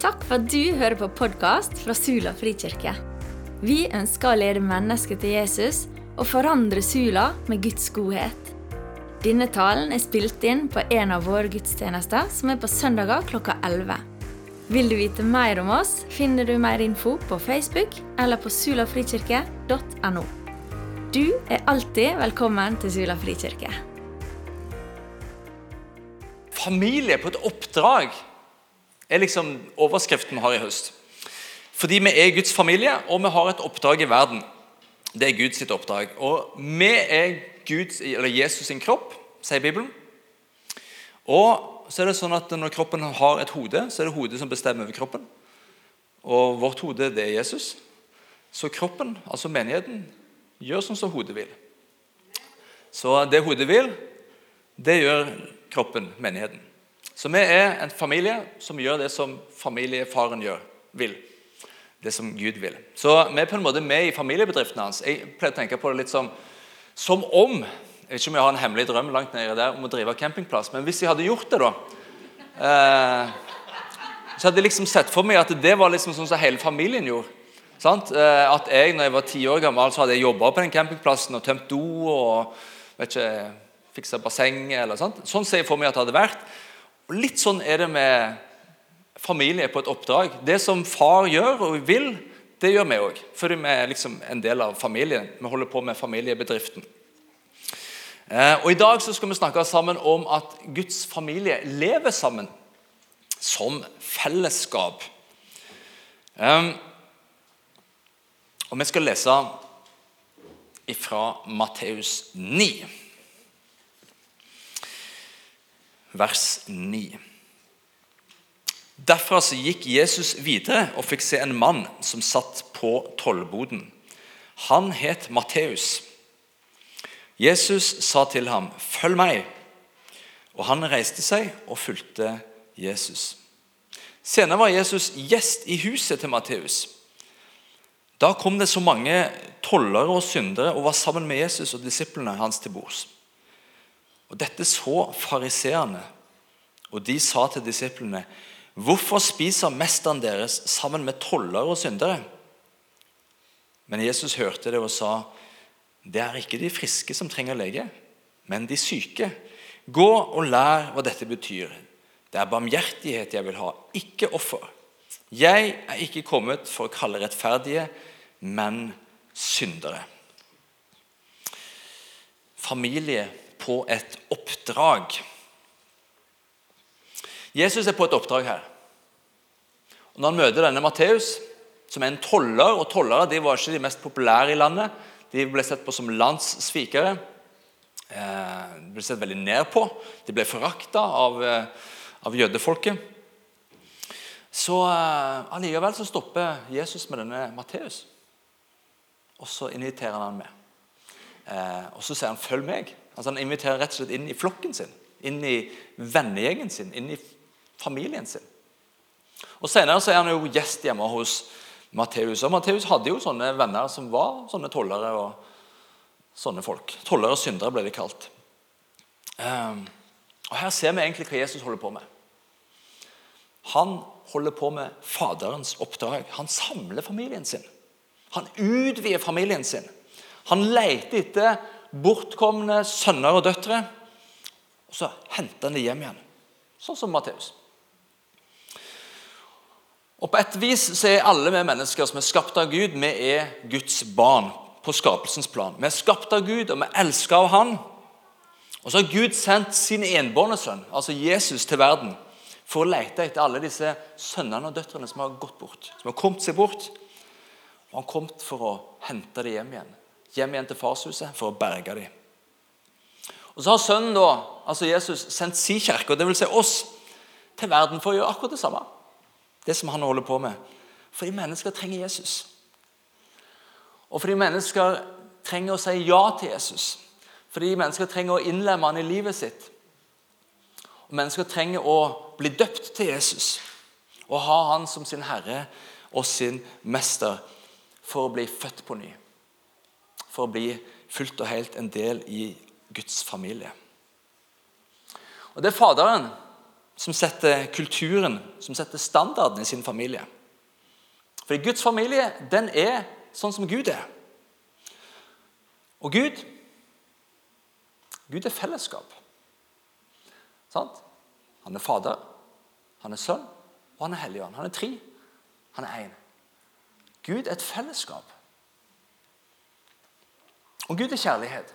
Takk for at du hører på podcast fra Sula Frikirke. Vi ønsker å lede mennesker til Jesus og forandre Sula med Guds godhet. Denne talen spilt inn på en av våre gudstjenester som på søndager klokka 11. Vil du vite mer om oss, finner du mer info på Facebook eller på sulafrikirke.no. Du alltid velkommen til Sula Frikirke. Familie på et oppdrag liksom overskriften vi har i høst. Fordi vi Guds familie, og vi har et oppdrag i verden. Det Guds sitt oppdrag. Og vi Guds, eller Jesus sin kropp, sier Bibelen. Og så det sånn at når kroppen har et hode, så det hodet som bestemmer over kroppen. Og vårt hode, det Jesus. Så kroppen, altså menigheten, gjør sånn som hodet vil. Så det hodet vil, det gjør kroppen, menigheten. Så vi en familie som gjør det som familiefaren vil. Det som Gud vil. Så vi på en måte med i familiebedriften hans. Jeg pleier å tenke på det litt som om, jeg vet ikke om jeg har en hemmelig drøm langt nede der om å drive campingplass, men hvis jeg hadde gjort det da, så hadde jeg liksom sett for meg at det var liksom sånn som hele familien gjorde. Sant? At jeg, når jeg var 10 år gammel, så hadde jeg jobbet på den campingplassen og tømt do og vet ikke, fikset basseng eller sånt. Sånn ser jeg for meg at det hadde vært. Og litt sånn det med familie på et oppdrag. Det som far gjør og vil, det gjør vi også. Fordi vi liksom en del av familien. Vi holder på med familiebedriften. Og i dag så skal vi snakke sammen om at Guds familie lever sammen som fellesskap. Og vi skal lese fra Matteus 9. Vers 9. Derfra så gikk Jesus videre og fikk se en mann som satt på tollboden. Han het Matteus. Jesus sa til ham, «Følg meg!» Og han reiste seg og fulgte Jesus. Senere var Jesus gjest i huset til Matteus. Da kom det så mange tollere og syndere og var sammen med Jesus og disiplene hans til bords. Og dette så fariseerne, og de sa til disiplene, «Hvorfor spiser mesteren deres sammen med tollere og syndere?» Men Jesus hørte det og sa, «Det ikke de friske som trenger lege, men de syke. Gå og lær hva dette betyr. Det barmhjertighet jeg vil ha, ikke offer. Jeg ikke kommet for å kalle rettferdige, men syndere.» Familie på et oppdrag. Jesus på et oppdrag her. Og når han møter denne Matteus, som en toller, og tollere de var ikke de mest populære i landet, de ble sett på som landssvikere, de ble sett veldig ned på, de ble foraktet av jødefolket. Så allikevel så stopper Jesus med denne Matteus, og så inviterer han med. Og så sier han, «Følg meg». Altså han inviterer rett og slett inn i flokken sin, inn i vennegjengen sin, inn i familien sin. Og senere så han jo gjest hjemme hos Matteus. Og Matteus hadde jo sånne venner som var sånne tollere og sånne folk. Tollere og syndere ble de kalt. Og her ser vi egentlig hva Jesus holder på med. Han holder på med faderens oppdrag. Han samler familien sin. Han utvider familien sin. Han leter etter bortkomne sønner og døtre, og så henter han det hjem igjen, sånn som Matteus. Og på et vis så alle vi mennesker som skapt av Gud, vi Guds barn på skapelsens plan. Vi skapt av Gud, og vi elsker av han. Og så har Gud sendt sin enbårne sønn, altså Jesus, til verden, for å lete etter alle disse sønnene og døtrene som har gått bort, som har kommet seg bort, og han kom for å hente det hjem igjen til farshuset for å berge dem. Og så har sønnen da, altså Jesus, sendt sin kirke, og det vil si oss, til verden for å gjøre akkurat det samme. Det som han holder på med. Fordi mennesker trenger Jesus. Og fordi mennesker trenger å si ja til Jesus. Fordi mennesker trenger å innlemme han i livet sitt. Og mennesker trenger å bli døpt til Jesus. Og ha han som sin Herre og sin Mester for å bli født på ny. For å bli fullt og helt en del i Guds familie. Og det faderen som setter kulturen, som setter standarden i sin familie. Fordi Guds familie, den er sånn som Gud er. Og Gud er fellesskap. Sant? Han er fader, han er sønn, og han er helligånd. Han er tre, han er en. Gud er et fellesskap. Og Gud er kjærlighet.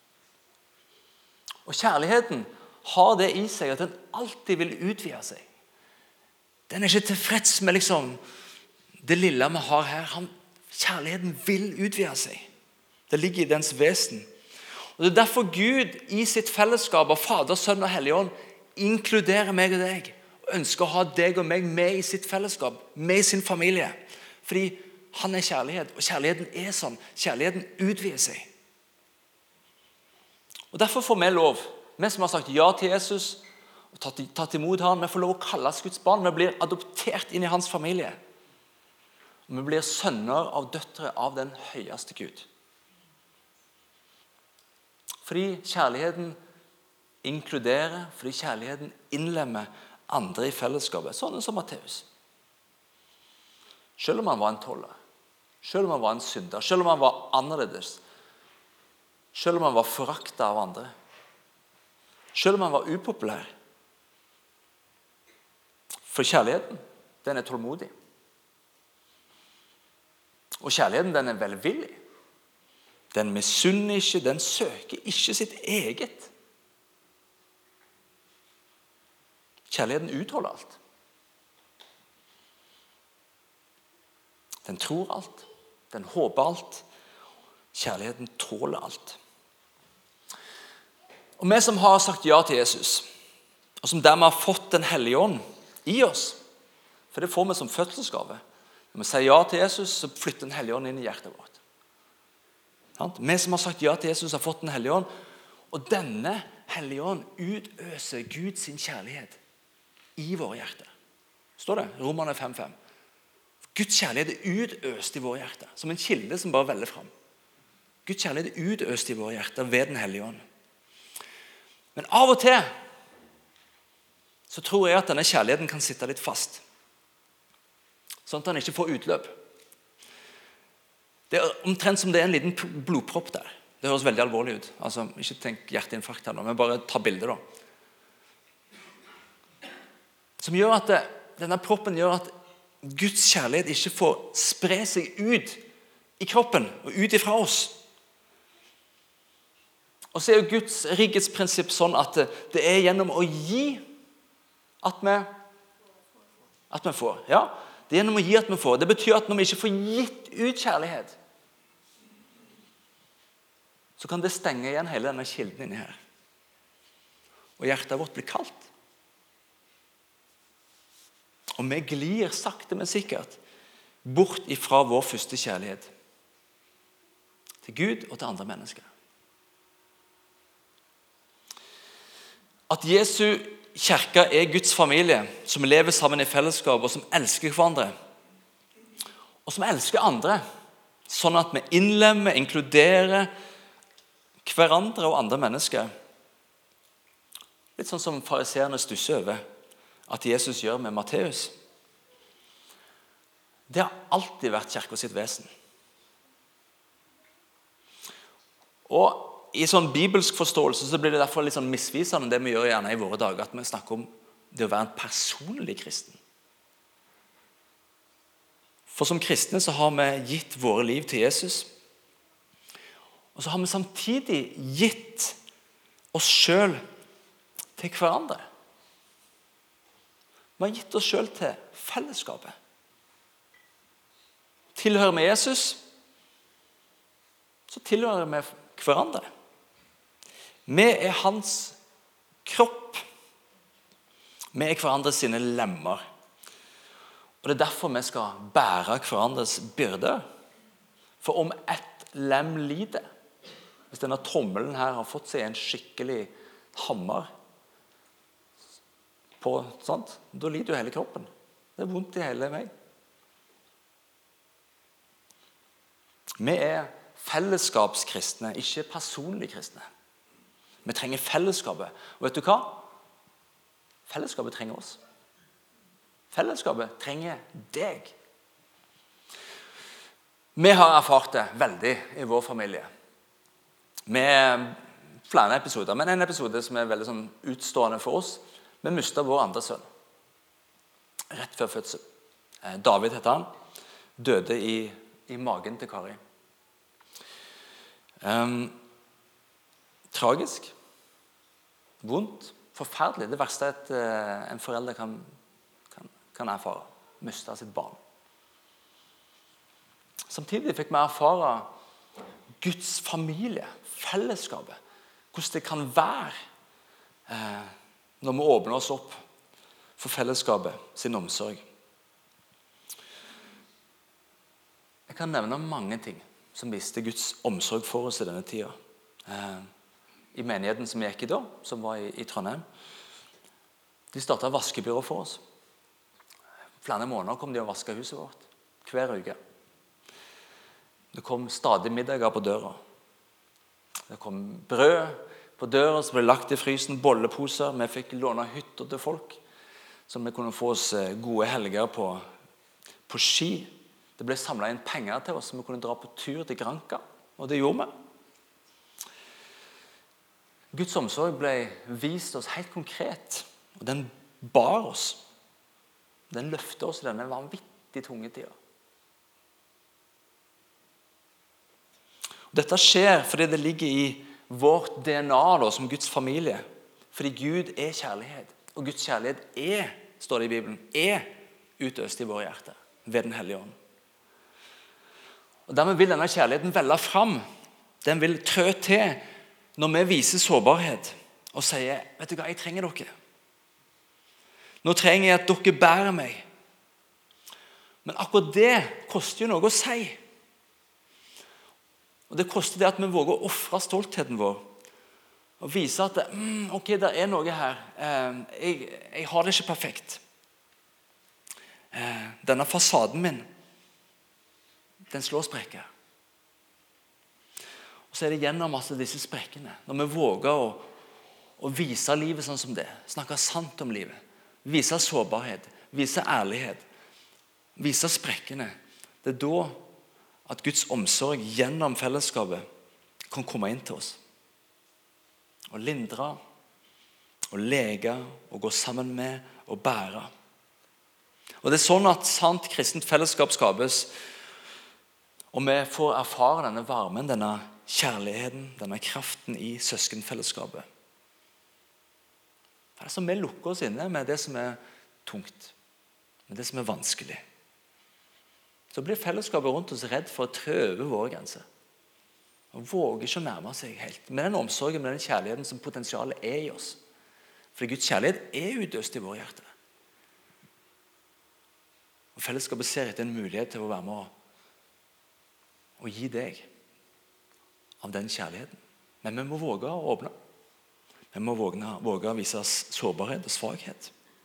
Og kjærligheten har det i seg at den alltid vil utvide seg. Den er ikke tilfreds med det lille vi har her. Kjærligheten vil utvide seg. Det ligger i dens vesen. Og det er derfor Gud i sitt fellesskap av Fader, Sønn og Helligånd inkluderer meg og deg. Og ønsker å ha deg og meg med i sitt fellesskap, med i sin familie. Fordi han er kjærlighet, og kjærligheten er sånn. Kjærligheten utvider seg. Og derfor får vi lov, vi som har sagt ja til Jesus, og tatt imot han, vi får lov å kalles Guds barn. Vi blir adoptert inn i hans familie. Og vi blir sønner av døtre av den høyeste Gud. Fordi kjærligheten inkluderer, fordi kjærligheten innlemmer andre i fellesskapet, sånn som Matteus. Selv om han var en toller, selv om han var en synder, selv om han var annerledes, selv om han var foraktet av andre, selv om han var upopulær. For kjærligheten, den er tålmodig. Og kjærligheten, den er velvillig. Den misunner ikke, den søker ikke sitt eget. Kjærligheten utholder alt. Den tror alt. Den håper alt. Kjærligheten tåler alt. Og vi som har sagt ja til Jesus, og som dermed har fått den hellige ånd i oss, for det får vi som fødselsgave. Når vi sier ja til Jesus, så flytter den hellige ånd inn i hjertet vårt. Vi som har sagt ja til Jesus, har fått den hellige ånd, og denne hellige ånd utøser Gud sin kjærlighet i våre hjerter. Står det? Romerne 5:5. Guds kjærlighet er utøst i våre hjerter, som en kilde som bare veller frem. Guds kjærlighet er utøst i våre hjerter ved den hellige ånd. Men av og til så tror jeg at denne kjærligheten kan sitte litt fast, sånn at den ikke får utløp. Det er omtrent som det er en liten blodpropp der. Det høres veldig alvorlig ut. Altså, ikke tenk hjerteinfarkt her nå, men bare ta bildet da. Som gjør at denne proppen gjør at Guds kjærlighet ikke får spre seg ut i kroppen og ut ifra oss. Og så er jo Guds rikets prinsipp sånn at det er gjennom å gi at vi får. Ja, det er gjennom å gi at vi får. Det betyr at når vi ikke får gitt ut kjærlighet, så kan det stenge igjen hele denne kilden inni her. Og hjertet vårt blir kaldt. Og vi glir sakte, men sikkert bort ifra vår første kjærlighet til Gud og til andre mennesker. At Jesu kirke er Guds familie, som lever sammen i fellesskap, og som elsker hverandre, og som elsker andre, sånn at vi innlemmer, inkluderer hverandre og andre mennesker. Litt sånn som fariseerne stusser over at Jesus gjør med Matteus. Det har alltid vært kirka sitt vesen. Og i sånn bibelsk forståelse så blir det derfor litt sånn misvisende det vi gjør gjerne i våre dager, at vi snakker om det å være en personlig kristen. For som kristne så har vi gitt våre liv til Jesus, og så har vi samtidig gitt oss selv til hverandre. Vi har gitt oss selv til fellesskapet. Tilhører vi Jesus, så tilhører vi hverandre. Vi er hans kropp. Vi er hverandre sine lemmer. Og det er derfor vi skal bære hverandres byrde. For om ett lem lider, hvis denne tommelen her har fått seg en skikkelig hammer på, sant? Da lider jo hele kroppen. Det er vondt i hele meg. Vi er fellesskapskristne, ikke personlig kristne. Vi trenger fellesskapet. Og vet du hva? Fellesskapet trenger oss. Fellesskapet trenger deg. Vi har erfart det veldig i vår familie. Med flere episoder, men en episode som veldig sånn utstående for oss. Vi mistet vår andre sønn. Rett før fødsel. David heter han. Døde i magen til Kari. Tragisk. Vondt. Forferdelig. Det verste en forelder kan erfare. Miste sitt barn. Samtidig fikk vi erfare Guds familie, fellesskapet. Hvordan det kan være når vi åpner oss opp for fellesskapet sin omsorg. Jeg kan nevne mange ting som viste Guds omsorg for oss i denne tida. I menigheten som jeg gikk i da, som var i Trondheim, de startet vaskebyrå for oss. Flere måneder kom de og vasket huset vårt, hver uke. Det kom stadig middager på døra. Det kom brød på døra som ble lagt i frysen, bolleposer. Vi fikk låne hytter til folk, så vi kunne få oss gode helger på ski. Det ble samlet inn penger til oss, så vi kunne dra på tur til Granca, og det gjorde vi. Guds omsorg ble vist oss helt konkret, og den bar oss. Den løftet oss i denne vanvittig tunge tida. Dette skjer fordi det ligger i vårt DNA da, som Guds familie. Fordi Gud er kjærlighet. Og Guds kjærlighet står det i Bibelen, utøst i våre hjerter ved den hellige ånd. Og dermed vil denne kjærligheten velle fram. Den vil trø til når vi viser sårbarhet og sier, vet du hva, jeg trenger dere. Nå trenger jeg at dere bærer meg. Men akkurat det koster jo noe å si. Og det koster det at vi våger å offre stoltheten vår og vise at ok, det er noe her. Jeg har det ikke perfekt. Denne fasaden min, den slår sprekker. Og så er det gjennom disse sprekkene, når vi våger å vise livet sånn som det, snakke sant om livet, vise sårbarhet, vise ærlighet, vise sprekkene. Det er da at Guds omsorg gjennom fellesskapet kan komme inn til oss. Og lindre, og lege, og gå sammen med, og bære. Og det er sånn at sant kristent fellesskap skapes, og vi får erfare denne varmen, denne kjærligheten, denne kraften i søskenfellesskapet. Det er som vi lukker oss inne med det som er tungt, med det som er vanskelig. Så blir fellesskapet rundt oss redd for å trø over våre grenser. Og våger ikke å nærme seg helt. Med den omsorgen, med den kjærligheten som potensialet er i oss. For Guds kjærlighet er utøst i våre hjerter. Og fellesskapet ser etter en mulighet til å være med og gi deg av den kjærligheten. Men vi må våge å åpne. Vi må våge å vise sårbarhet og svakhet.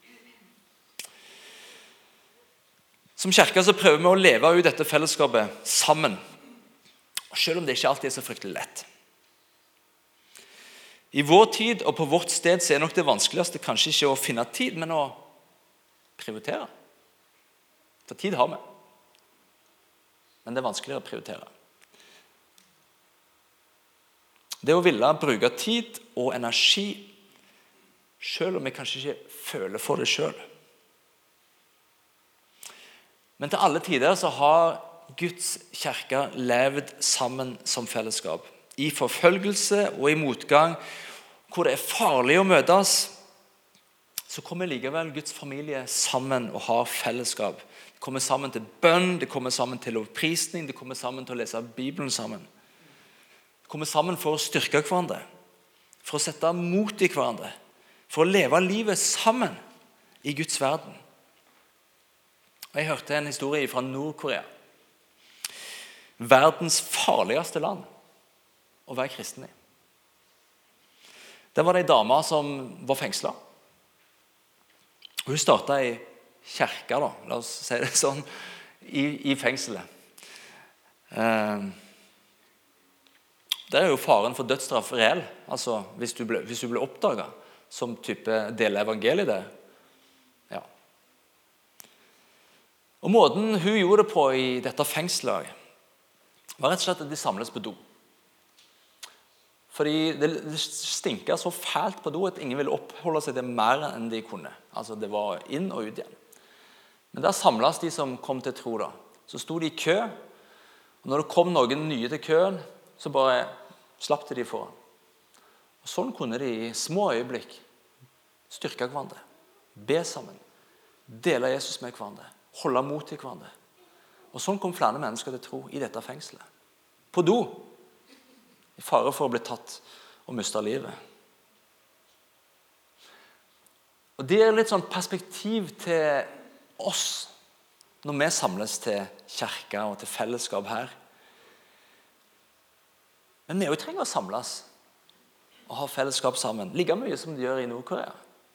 Som kirke så prøver vi å leve ut dette fellesskapet sammen. Selv om det ikke alltid er så fryktelig lett. I vår tid og på vårt sted så er nok det vanskeligste kanskje ikke å finne tid, men å prioritere. For tid har vi. Men det er vanskeligere å prioritere. Det å ville bruke tid og energi, selv om vi kanskje ikke føler for det selv. Men til alle tider så har Guds kirke levd sammen som fellesskap. I forfølgelse og i motgang, hvor det er farlig å møtes, så kommer likevel Guds familie sammen og har fellesskap. De kommer sammen til bønn, de kommer sammen til lovprisning, de kommer sammen til å lese Bibelen sammen. De kommer sammen for å styrke hverandre, for å sette mot i hverandre, for å leve livet sammen i Guds verden. Og jeg hørte en historie fra Nord-Korea. Verdens farligste land å være kristen i. Der var det en dame som var fengslet. Hun startet i kirke, da, la oss si det sånn, i fengselet. Der er jo faren for dødsstraff reell. Altså, hvis du ble oppdaget, som type deler evangeliet det. Ja. Og måten hun gjorde det på i dette fengselet, var rett og slett at de samles på do. Fordi det stinket så fælt på do at ingen ville oppholde seg til mer enn de kunne. Altså det var inn og ut igjen. Men der samles de som kom til tro da. Så sto de i kø, og når det kom noen nye til køen, så bare slapp de foran. Og sånn kunne de i små øyeblikk styrke hverandre, be sammen, dele Jesus med hverandre, holde mot til hverandre. Og sånn kom flere mennesker til tro i dette fengselet. På do, i fare for å bli tatt og miste livet. Og det er litt sånn perspektiv til oss når vi samles til kirke og til fellesskap her. Men vi trenger å samles og ha fellesskap sammen, like mye som de gjør i Nord-Korea.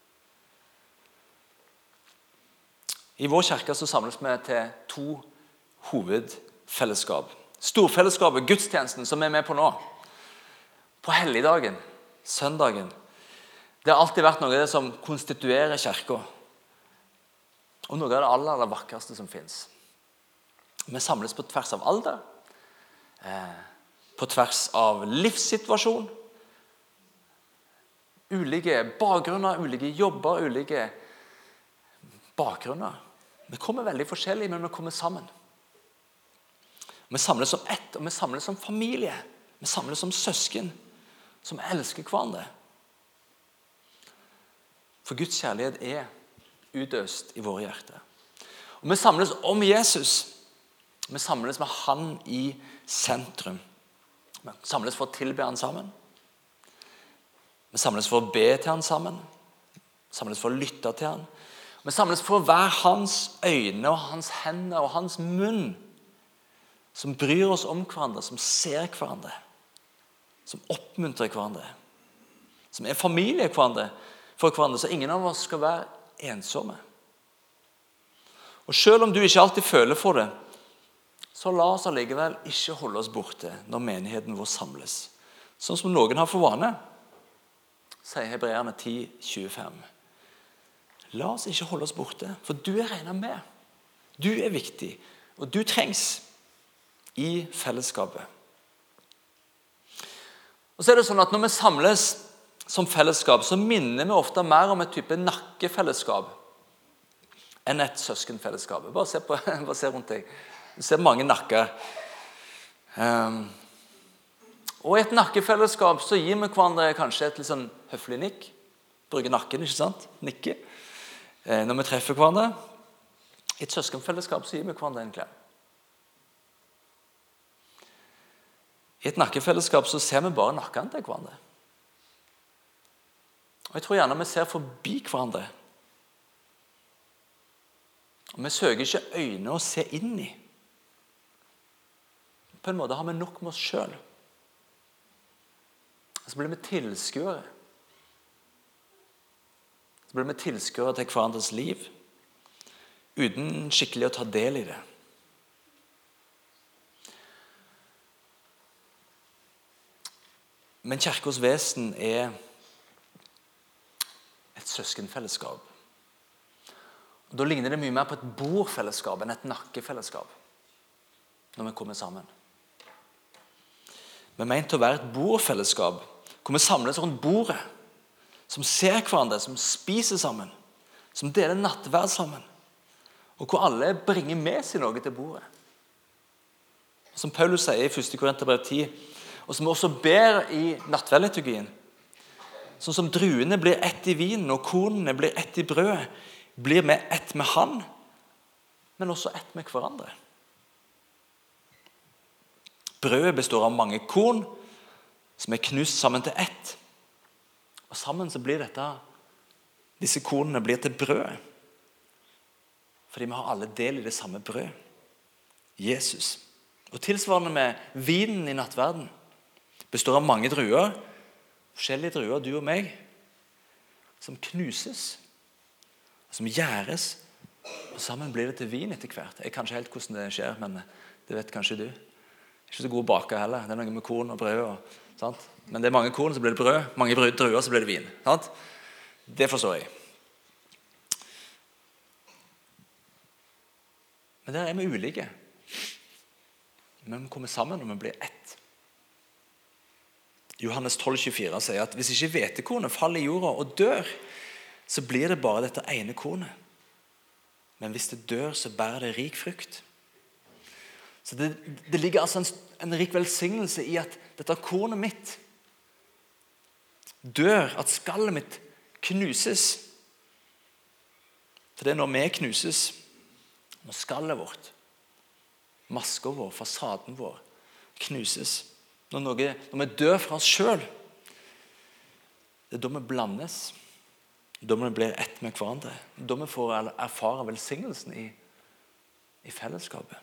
I vår kirke så samles vi til 2 hovedfellesskap. Storfellesskapet, gudstjenesten, som vi er med på nå. På helligdagen, søndagen. Det har alltid vært noe av det som konstituerer kirken. Og noe av det aller vakreste som finnes. Vi samles på tvers av alder, på tvers av livssituasjon, ulike bakgrunner, ulike jobber, ulike bakgrunner. Vi kommer veldig forskjellige, men vi kommer sammen. Vi samles som ett, og vi samles som familie. Vi samles som søsken, som elsker hverandre. For Guds kjærlighet er utøst i våre hjerter. Og vi samles om Jesus. Vi samles med han i sentrum. Vi samles for å tilbe han sammen. Vi samles for å be til han sammen. Vi samles for å lytte til han. Vi samles for å være hans øyne og hans hender og hans munn, som bryr oss om hverandre, som ser hverandre, som oppmuntrer hverandre, som er familie for hverandre, så ingen av oss skal være ensomme. Og selv om du ikke alltid føler for det, så la oss allikevel ikke holde oss borte når menigheten vår samles. Sånn som noen har for vane, sier Hebreerne 10:25. La oss ikke holde oss borte, for du er regnet med. Du er viktig, og du trengs i fellesskapet. Og så er det sånn at når vi samles som fellesskap, så minner vi ofte mer om et type nakkefellesskap enn et søskenfellesskap. Bare se rundt deg. Du ser mange nakker. Og i et nakkefellesskap så gir vi hverandre kanskje et litt sånn høflig nikk. Bruker nakken, ikke sant? Nikke. Når vi treffer hverandre. I et søskenfellesskap så gir vi hverandre en klem. I et nakkefellesskap så ser vi bare nakken til hverandre. Og jeg tror gjerne vi ser forbi hverandre. Og vi søker ikke øyne å se inn i. På en måte har vi nok med oss selv. Så blir vi tilskuere. Så blir vi tilskuere til hverandres liv, uten skikkelig å ta del i det. Men kirkens vesen er et søskenfellesskap. Og da ligner det mye mer på et bordfellesskap enn et nakkefellesskap når vi kommer sammen. Vi er ment til å være et bordfellesskap hvor vi samles rundt bordet, som ser hverandre, som spiser sammen, som deler nattverd sammen, og hvor alle bringer med seg noe til bordet. Som Paulus sier i 1. Korinterbrev 10, og som også ber i nattverdliturgien, sånn som druene blir ett i vinen, og kornene blir ett i brødet, blir vi ett med han, men også ett med hverandre. Brødet består av mange korn, som er knust sammen til ett. Og sammen så blir disse kornene blir til brød. Fordi vi har alle del i det samme brød. Jesus. Og tilsvarende med vinen i nattverden. Består av mange druer, forskjellige druer, du og meg, som knuses, som gjæres, og sammen blir det til vin etter hvert. Jeg kan ikke helt hvordan det skjer, men det vet kanskje du. Ikke så god å bake heller. Det er noe med korn og brød. Sant? Men det er mange korn, så blir det brød. Mange druer, så blir det vin. Sant? Det forstår jeg. Men der vi ulike. Men vi kommer sammen og vi blir ett. Johannes 12,24 sier at hvis ikke hvetekornet faller i jorda og dør, så blir det bare dette ene kornet. Men hvis det dør, så bærer det rik frukt. Så det ligger altså en rik velsignelse i at dette kornet mitt dør, at skallet mitt knuses. For det er når vi knuses, når skallet vårt, masken vår, fasaden vår, knuses. Når vi dør fra oss selv, det er da vi blandes. Da vi blir ett med hverandre. Da vi får erfare velsignelsen i fellesskapet.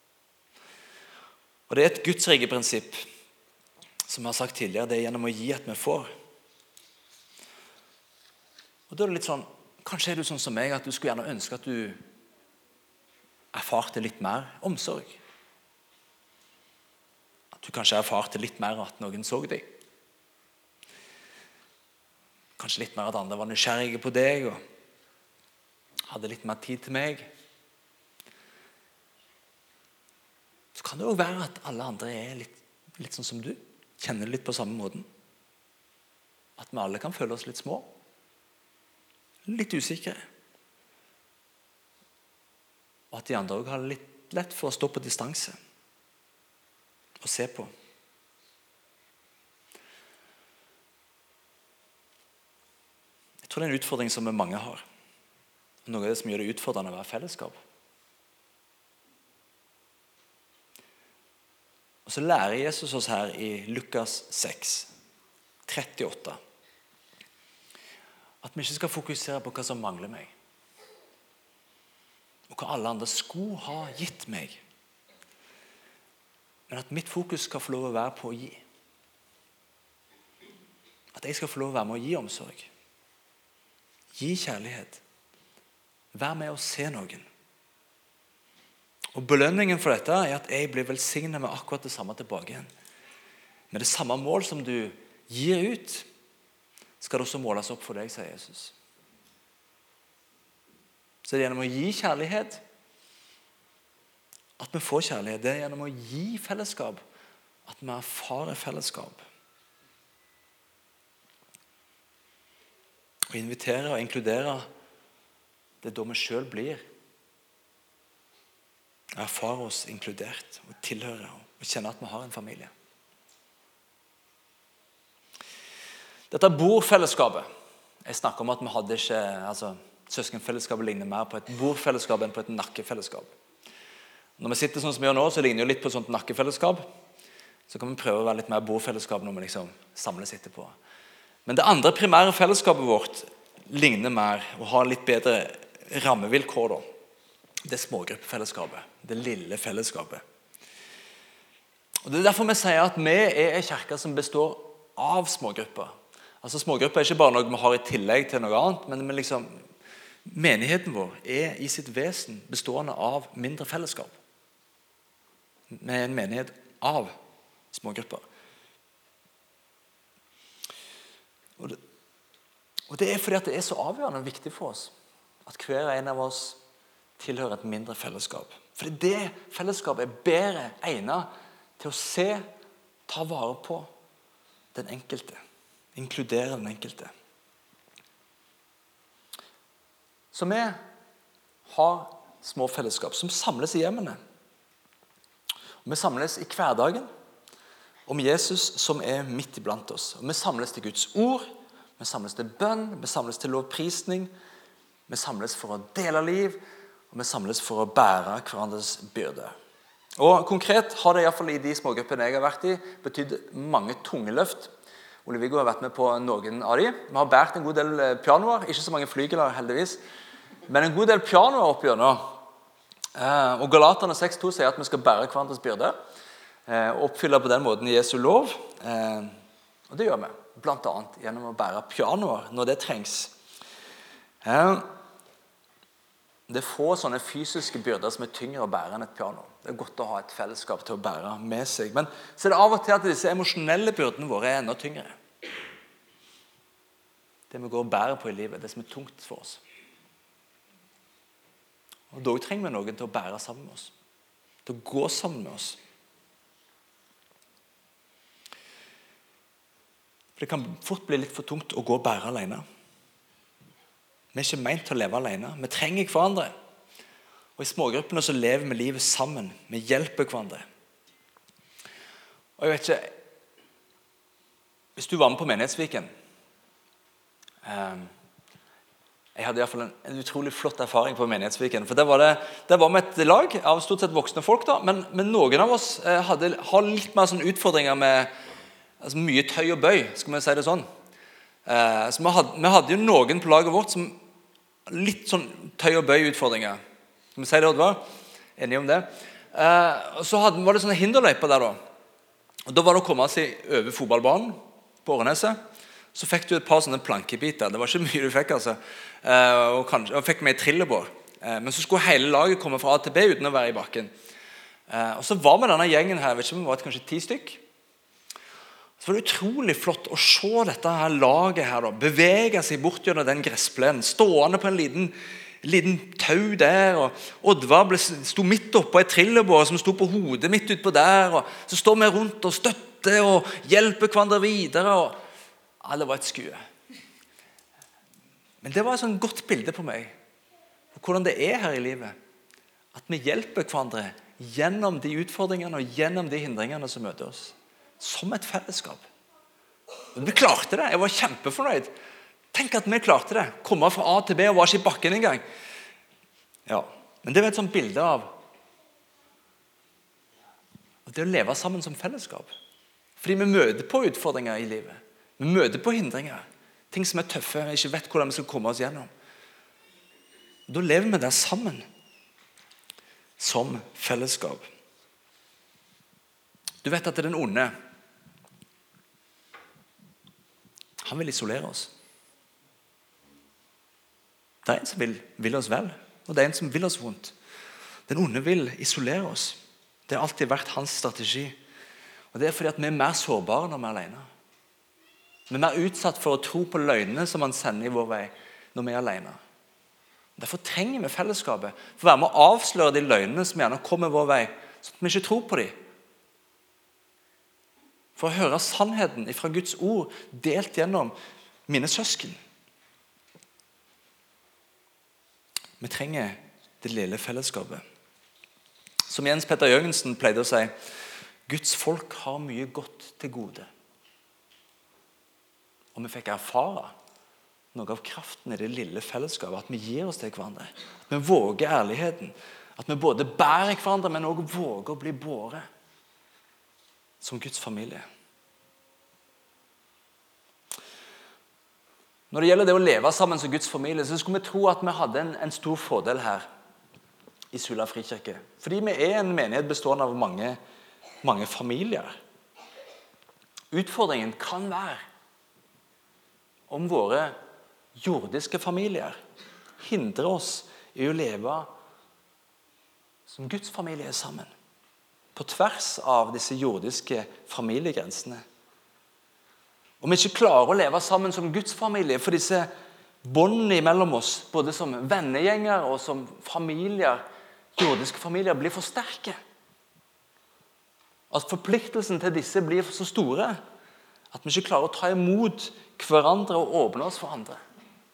Og det er et Guds rike prinsipp, som jeg har sagt tidligere, det er gjennom å gi at vi får. Og da er det litt sånn, kanskje er du sånn som meg, at du skulle gjerne ønske at du erfarte litt mer omsorg. At du kanskje erfarte litt mer at noen så deg. Kanskje litt mer at andre var nysgjerrige på deg og hadde litt mer tid til meg. Så kan det også være at alle andre er litt sånn som du. Kjenner litt på samme måten. At vi alle kan føle oss litt små. Litt usikre. Og at de andre også har litt lett for å stå på distanse. Og se på. Jeg tror det er en utfordring som mange har. Noe av det som gjør det utfordrende å være fellesskap. Og så lærer Jesus oss her i Lukas 6, 38, at vi ikke skal fokusere på hva som mangler meg, og hva alle andre skulle ha gitt meg, men at mitt fokus skal få lov å være på å gi. At jeg skal få lov å være med å gi omsorg. Gi kjærlighet. Vær med å se noen. Og belønningen for dette er at jeg blir velsignet med akkurat det samme tilbake igjen. Med det samme mål som du gir ut, skal det også måles opp for deg, sier Jesus. Så det er gjennom å gi kjærlighet at vi får kjærlighet. Det er gjennom å gi fellesskap at vi erfarer fellesskap. Å invitere og inkludere, det er da vi selv blir. Erfare oss inkludert og tilhøre og kjenne at vi har en familie. Dette bordfellesskapet, jeg snakker om at vi hadde ikke, søskenfellesskapet ligner mer på et bordfellesskap enn på et nakkefellesskap. Når vi sitter sånn som vi gjør nå, så ligner det jo litt på et sånt nakkefellesskap. Så kan vi prøve å være litt mer bordfellesskap når vi liksom samles etterpå. Men det andre primære fellesskapet vårt ligner mer og har litt bedre rammevilkår da. Det smågruppefellesskapet, det lille fellesskapet. Og det er derfor vi sier at vi er en kirke som består av smågrupper. Altså smågrupper er ikke bare noe vi har i tillegg til noe annet, men menigheten vår er i sitt vesen bestående av mindre fellesskap. Vi er en menighet av smågrupper. Og det er fordi at det er så avgjørende viktig for oss at hver en av oss tilhører et mindre fellesskap. For det fellesskapet er bedre egnet til å se, ta vare på den enkelte. Inkludere den enkelte. Så vi har små fellesskap som samles i hjemmene. Og vi samles i hverdagen om Jesus som er midt iblant oss. Og vi samles til Guds ord, vi samles til bønn, vi samles til lovprisning, vi samles for å dele liv, og vi samles for å bære hverandres byrde. Og konkret har det i hvert fall i de smågruppene jeg har vært i betydd mange tunge løft. Ole-Viggo har vært med på noen av de. Vi har bært en god del pianoer, ikke så mange flygeler heldigvis, men en god del pianoer opp igjennom. Og Galaterne 6,2 sier at vi skal bære hverandres byrde, og oppfylle på den måten Jesu lov. Og det gjør vi, blant annet gjennom å bære pianoer når det trengs. Det er få sånne fysiske byrder som er tyngre å bære enn et piano. Det er godt å ha et fellesskap til å bære med seg. Men så er det av og til at disse emosjonelle byrdene våre er enda tyngre. Det vi går og bærer på i livet, det som er tungt for oss. Og da trenger vi noen til å bære sammen med oss. Til å gå sammen med oss. For det kan fort bli litt for tungt å gå og bære alene. Vi er ikke ment til å leve alene. Vi trenger hverandre. Og i smågruppene så lever vi livet sammen. Vi hjelper hverandre. Og jeg vet ikke, hvis du var med på Menighetsviken, jeg hadde i hvert fall en utrolig flott erfaring på Menighetsviken, for der var vi et lag av stort sett voksne folk da, men noen av oss har litt mer sånne utfordringer med mye tøy og bøy, skal vi si det sånn. Så vi hadde jo noen på laget vårt som litt sånn tøy og bøy utfordringer. Skal vi si det, Oddvar? Enige om det. Og så var det sånne hinderløyper der da. Og da var det å komme seg over fotballbanen på Åreneset. Så fikk du et par sånne plankebiter. Det var ikke mye du fikk, altså. Og fikk med i trillebår. Men så skulle hele laget komme fra A til B uten å være i bakken. Og så var vi denne gjengen her, vet ikke om vi var kanskje 10 stykk. Så var det utrolig flott å se dette her laget her da, bevege seg bort gjennom den gressplenen, stående på en liten tau der, og Oddvar sto midt oppe på et trillebår som sto på hodet midt ut på der, og så står vi rundt og støtter og hjelper hverandre videre, og det var et skue. Men det var et sånn godt bilde på meg, på hvordan det er her i livet, at vi hjelper hverandre gjennom de utfordringene og gjennom de hindringene som møter oss, som et fellesskap. Og vi klarte det, jeg var kjempefornøyd. Tenk at vi klarte det. Komme fra A til B og var ikke i bakken engang. Ja, men det var et sånt bilde av det å leve sammen som fellesskap. Fordi vi møter på utfordringer i livet. Vi møter på hindringer. Ting som er tøffe, vi ikke vet hvordan vi skal komme oss gjennom. Da lever vi der sammen. Som fellesskap. Du vet at den onde, han vil isolere oss. Det er en som vil oss vel, og det er en som vil oss vondt. Den onde vil isolere oss. Det har alltid vært hans strategi. Og det er fordi at vi er mer sårbare når vi er alene. Vi er mer utsatt for å tro på løgnene som han sender i vår vei når vi er alene. Derfor trenger vi fellesskapet, for å være med å avsløre de løgnene som gjerne kommer vår vei, så at vi ikke tror på dem. For å høre sannheten fra Guds ord delt gjennom mine søsken. Vi trenger det lille fellesskapet. Som Jens Petter Jørgensen pleide å si, Guds folk har mye godt til gode. Og vi fikk erfare noe av kraften i det lille fellesskapet, at vi gir oss til hverandre. At vi våger ærligheten. At vi både bærer hverandre, men også våger å bli båret som Guds familie. Når det gjelder det å leve sammen som Guds familie, så skulle vi tro at vi hadde en stor fordel her i Sula frikirke. Fordi vi er en menighet bestående av mange familier. Utfordringen kan være om våre jordiske familier hindrer oss i å leve som Guds familie sammen. På tvers av disse jordiske familiegrensene. Om vi ikke klarer å leve sammen som Guds familie, for disse båndene mellom oss, både som vennegjenger og som familier, jordiske familier, blir for sterke. At forpliktelsen til disse blir så store, at vi ikke klarer å ta imot hverandre og åpne oss for andre.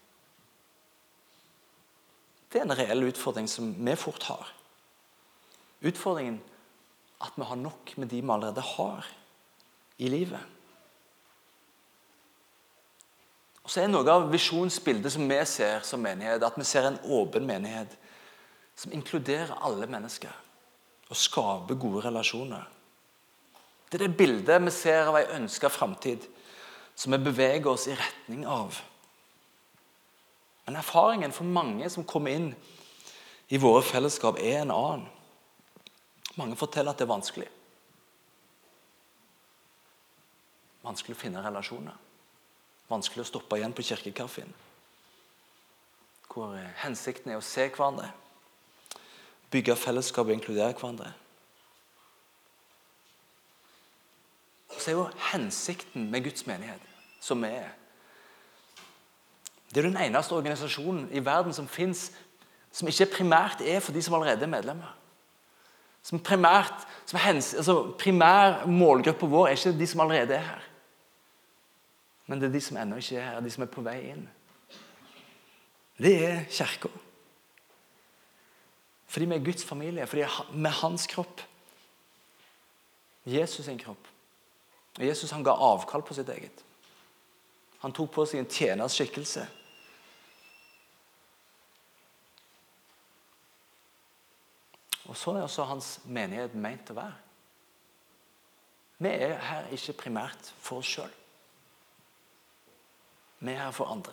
Det er en reell utfordring som vi fort har. Utfordringen at vi har nok med de vi allerede har i livet. Og så er noe av visjonsbildet som vi ser som menighet, at vi ser en åpen menighet som inkluderer alle mennesker og skaper gode relasjoner. Det er det bildet vi ser av en ønsket fremtid som vi beveger oss i retning av. Men erfaringen for mange som kommer inn i våre fellesskap er en annen. Mange forteller at det er vanskelig. Vanskelig å finne relasjoner. Vanskelig å stoppe igjen på kirkekaffen. Hvor hensikten er å se hverandre. Bygge fellesskap og inkludere hverandre. Og så er jo hensikten med Guds menighet, som vi er, Det er den eneste organisasjonen i verden som finnes, som ikke primært er for de som allerede er medlemmer. Primær målgruppe vår er ikke de som allerede er her. Men det er de som ennå ikke er her, de som er på vei inn. Det er kirken. Fordi vi er Guds familie, fordi vi er hans kropp. Jesus sin kropp. Og Jesus han ga avkall på sitt eget. Han tok på seg en tjeners skikkelse. Og sånn er også hans menighet ment å være. Vi er her ikke primært for oss selv. Vi er her for andre.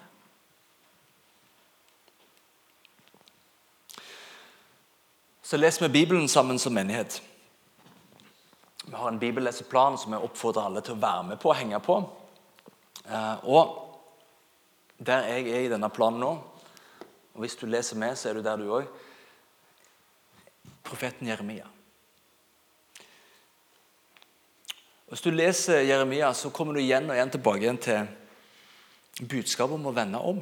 Så leser vi Bibelen sammen som menighet. Vi har en bibelleseplan som jeg oppfordrer alle til å være med på og henge på. Og der jeg er i denne planen nå, og hvis du leser med, så er du der du også, profeten Jeremia. Hvis du leser Jeremia, så kommer du igjen og igjen tilbake til budskapet om å vende om.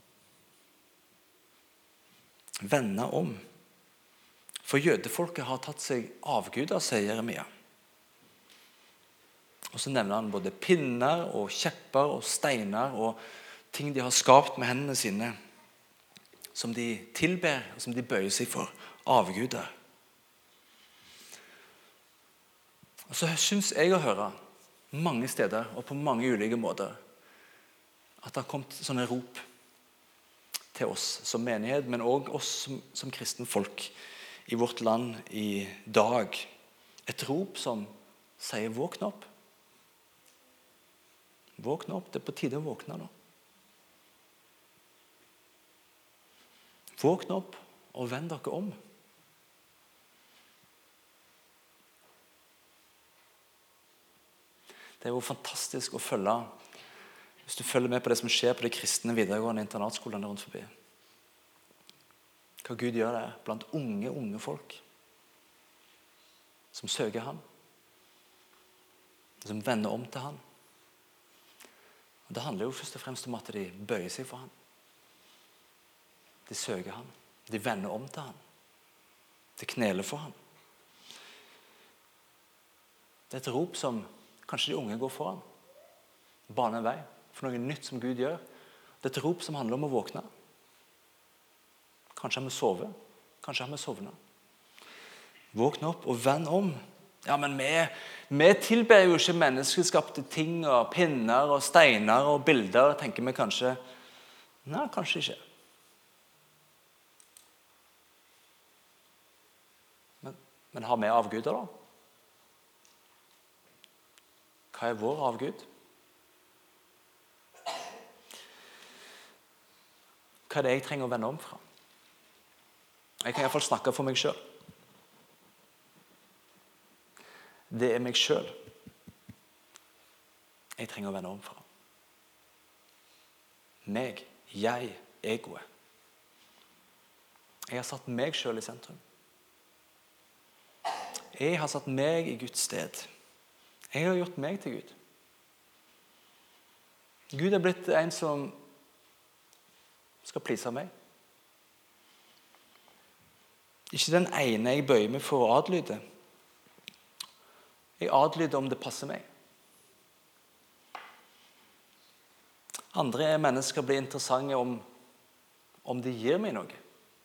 Vende om. For jødefolket har tatt seg avguder, sier Jeremia. Og så nevner han både pinner og kjepper og steiner og ting de har skapt med hendene sine, som de tilber og som de bøyer seg for. Avguder. Og så synes jeg å høre mange steder og på mange ulike måter at det har kommet sånne rop til oss som menighet, men også oss som kristne folk i vårt land i dag. Et rop som sier våkne opp. Våkne opp, det er på tide å våkne nå. Våkne opp og vend dere om. Det er jo fantastisk å følge, hvis du følger med på det som skjer på de kristne videregående internatskolene rundt forbi. Hva Gud gjør der blant unge folk som søker han, som vender om til han. Og det handler jo først og fremst om at de bøyer seg for han. De søker han. De vender om til han. De kneler for han. Det er et rop som kanskje de unge går foran. Bane en vei for noe nytt som Gud gjør. Det er et rop som handler om å våkne. Kanskje har vi sovet. Kanskje har vi sovnet. Våkne opp og vend om. Ja, men vi tilber jo ikke menneskeskapte ting og pinner og steiner og bilder, tenker vi kanskje. Nei, kanskje ikke. Men har vi avguder da? Hva er vår avgud? Hva er det jeg trenger å vende om fra? Jeg kan i hvert fall snakke for meg selv. Det er meg selv jeg trenger å vende om fra. Meg, jeg, egoet. Jeg har satt meg selv i sentrum. Jeg har satt meg i Guds sted. Jeg har gjort meg til Gud. Gud er blitt en som skal please meg. Ikke den ene jeg bøyer meg for å adlyde. Jeg adlyder om det passer meg. Andre mennesker blir interessante om de gir meg noe.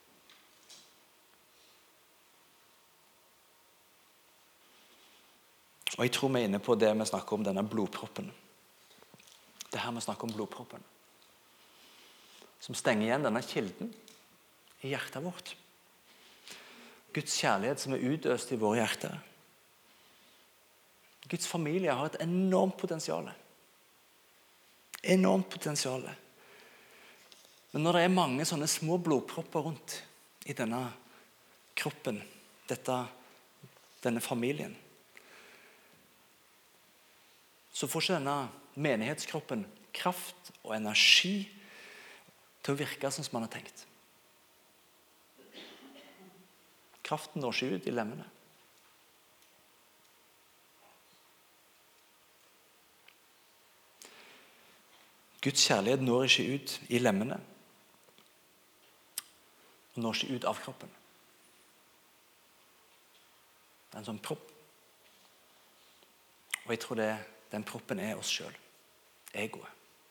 Og jeg tror vi er inne på det vi snakker om, denne blodproppen. Det her vi snakker om blodproppen. Som stenger igjen denne kilden i hjertet vårt. Guds kjærlighet som er utøst i våre hjerter. Guds familie har et enormt potensial. Enormt potensial. Men når det er mange sånne små blodpropper rundt i denne kroppen, denne familien, så får ikke denne menighetskroppen kraft og energi til å virke som man har tenkt. Kraften når ikke ut i lemmene. Guds kjærlighet når ikke ut i lemmene. Den når ikke ut av kroppen. Det er en sånn propp. Og jeg tror den proppen er oss selv. Egoet.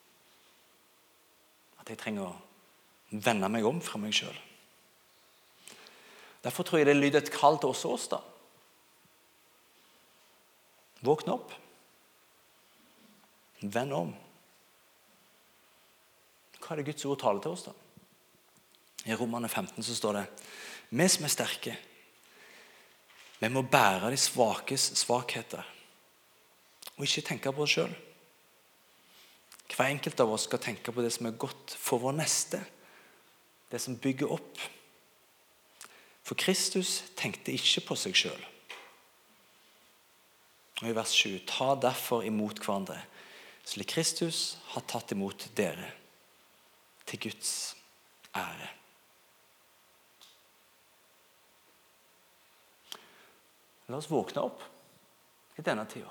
At jeg trenger å vende meg om fra meg selv. Derfor tror jeg det lyder et kall til oss da. Våkne opp. Vend om. Hva er det Guds ord taler til oss da? I Romerne 15 så står det: vi som er sterke, vi må bære de svakes svakheter, og ikke tenke på oss selv. Hver enkelt av oss skal tenke på det som er godt for vår neste, det som bygger opp. For Kristus tenkte ikke på seg selv. Og i vers 7: ta derfor imot hverandre, slik Kristus har tatt imot dere, til Guds ære. La oss våkne opp i denne tida.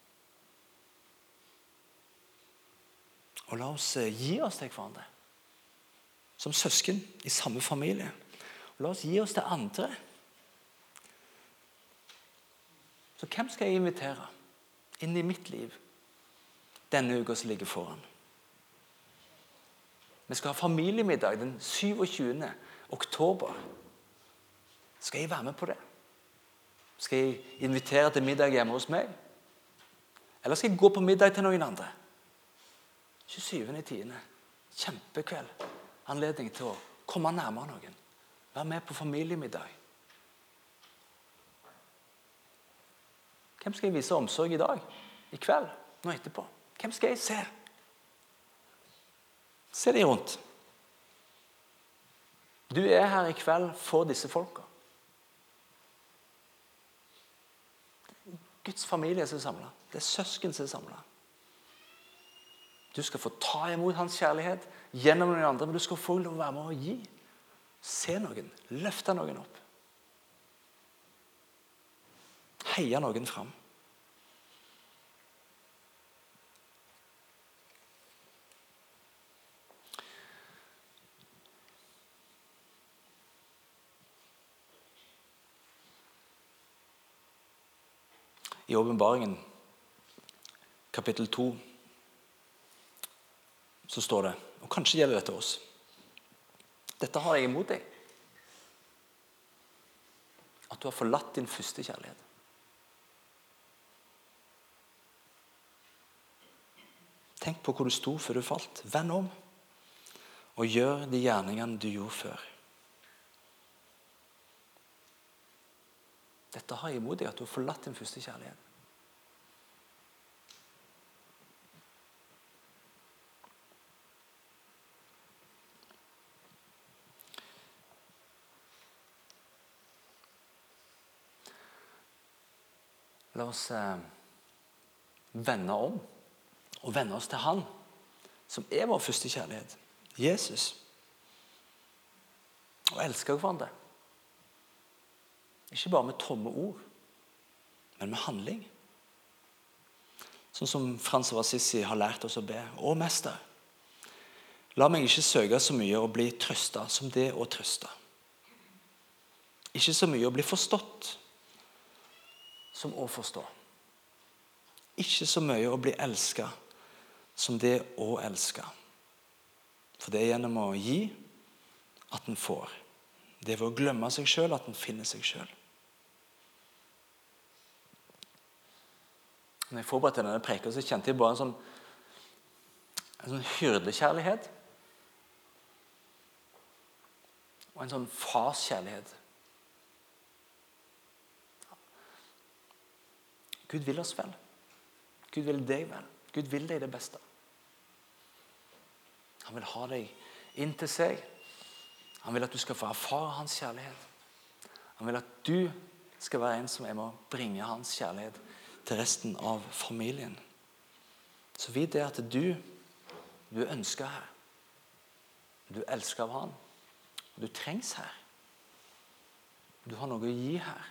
Og la oss gi oss til hverandre. Som søsken i samme familie. Og la oss gi oss til andre. Så hvem skal jeg invitere inn i mitt liv denne uka som ligger foran? Vi skal ha familiemiddag den 27. oktober. Skal jeg være med på det? Skal jeg invitere til middag hjemme hos meg? Eller skal jeg gå på middag til noen andre? 27.10. Kjempekveld. Anledning til å komme nærmere noen. Være med på familiemiddag. Hvem skal jeg vise omsorg i dag? I kveld? Nå etterpå? Hvem skal jeg se? Se deg rundt. Du er her i kveld for disse folka. Guds familie som er samlet. Det er søsken som er samlet. Du skal få ta imot hans kjærlighet gjennom noen andre, men du skal få lov å være med og gi. Se noen. Løfte noen opp. Heie noen fram. I Åpenbaringen, kapittel 2, så står det, og kanskje gjelder dette oss: dette har jeg imot deg. At du har forlatt din første kjærlighet. Tenk på hvor du sto før du falt. Vend om. Og gjør de gjerningene du gjorde før. Dette har jeg imot deg, at du har forlatt din første kjærlighet. La oss vende om og vende oss til han som er vår første kjærlighet, Jesus. Og elske hverandre. Ikke bare med tomme ord, men med handling. Sånn som Frans av Assisi har lært oss å be. Å, mester, la meg ikke søke så mye å bli trøstet som det å trøste. Ikke så mye å bli forstått som å forstå. Ikke så mye å bli elsket som det å elske. For det er gjennom å gi at en får. Det er ved å glemme seg selv at en finner seg selv. Når jeg forberedte denne preken, så kjente jeg bare en sånn hyrdekjærlighet. Og en sånn farskjærlighet. Gud vil oss vel. Gud vil deg vel. Gud vil deg det beste. Han vil ha deg inn til seg. Han vil at du skal få erfare hans kjærlighet. Han vil at du skal være en som er med å bringe hans kjærlighet til resten av familien. Så vit det at du ønsker her. Du elsker av han. Du trengs her. Du har noe å gi her.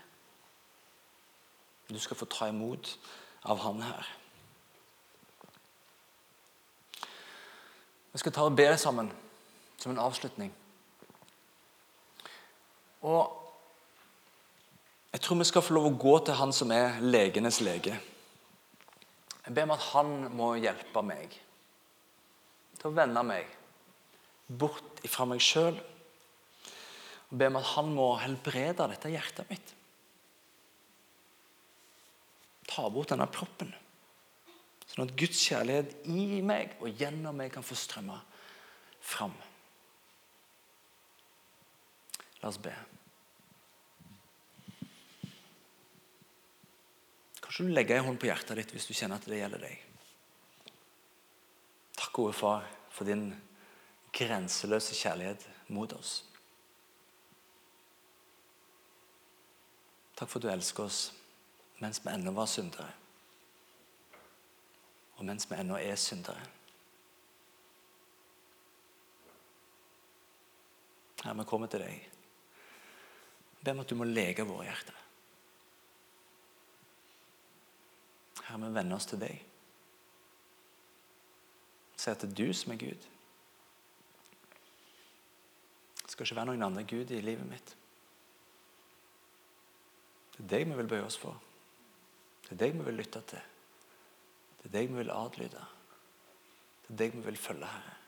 Du skal få ta imot av han her. Vi skal ta og be sammen som en avslutning. Og jeg tror vi skal få lov å gå til han som er legenes lege. Jeg ber om at han må hjelpe meg til å vende meg bort ifra meg selv. Jeg ber om at han må helbrede dette hjertet mitt. Ta bort denne proppen, sånn at Guds kjærlighet i meg og gjennom meg kan få strømme fram. La oss be. Kanskje du legger en hånd på hjertet ditt hvis du kjenner at det gjelder deg. Takk, gode far, for din grenseløse kjærlighet mot oss. Takk for at du elsker oss mens vi ennå var syndere. Og mens vi ennå er syndere. Herre, vi kommer til deg. Be om at du må lege våre hjerter. Herre, vi vender oss til deg. Si at det er du som er Gud. Det skal ikke være noen andre Gud i livet mitt. Det er deg vi vil bøye oss for. Det er deg vi vil lytte til. Det er deg vi vil adlyde. Det er deg vi vil følge, Herre.